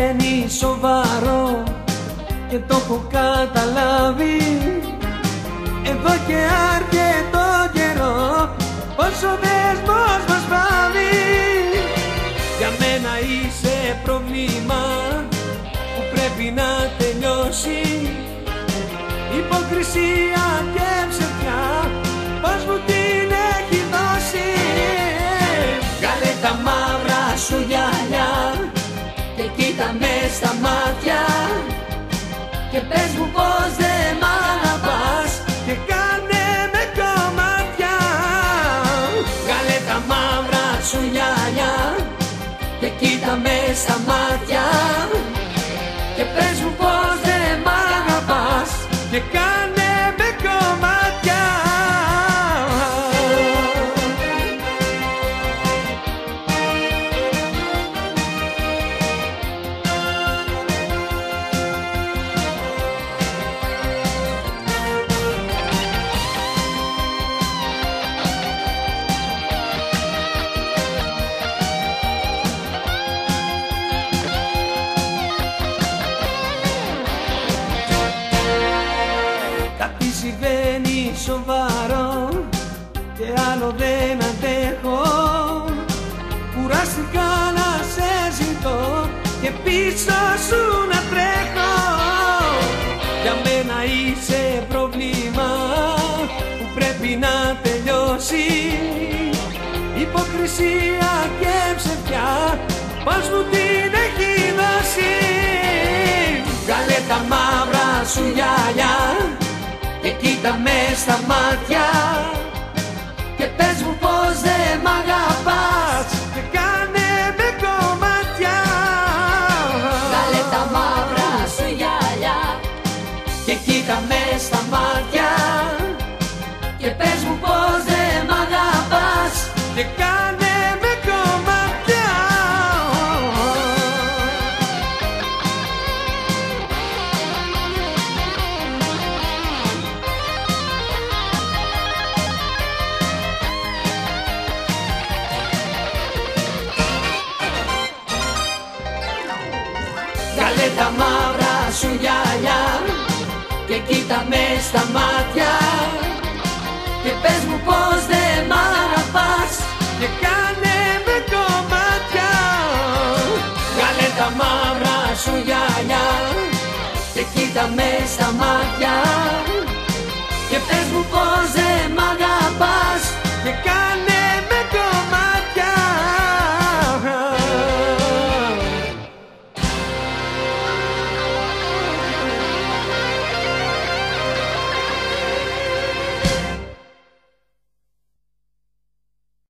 συμβαίνει σοβαρό και το έχω καταλάβει εδώ και αρκετό καιρό, πως ο δεσμός μας βάβει. Για μένα είσαι πρόβλημα που πρέπει να τελειώσει. Υποκρισία και ψευδιά, πως μου την έχει δώσει. Βγάλε τα μαύρα σου γυαλιά και κοίτα με στα μάτια και πες μου πως δεν μ' αγαπάς και κάνε με κομμάτια. Βγάλε τα μαύρα σου γυαλιά και κοίτα με στα μάτια και πες μου πως δεν μ' αγαπάς και κάνε με κομμάτια. Κάτι συμβαίνει σοβαρό και άλλο δεν αντέχω. Κουράστηκα να σε ζητώ και πίσω σου να τρέχω. Για μένα είσαι πρόβλημα που πρέπει να τελειώσει. Υποκρισία και ψευδιά, πως μου την έχει δώσει. Βγάλε τα μαύρα σου γυαλιά και κοίτα με στα μάτια και πες μου πως δεν μ' αγαπάς και κάνε με κομμάτια. Βγάλε τα μαύρα σου γυαλιά και κοίτα με στα μάτια και πες μου πως δεν μ' αγαπάς και κάνε με κομμάτια. Βγάλε τα μαύρα σου γυαλιά και κοίτα με στα μάτια και πες μου πως δεν μ' αγαπάς και κάνε με κομμάτια. Βγάλε τα μαύρα σου γυαλιά και κοίτα με στα μάτια και πες μου πως δεν μ' αγαπάς και κάνε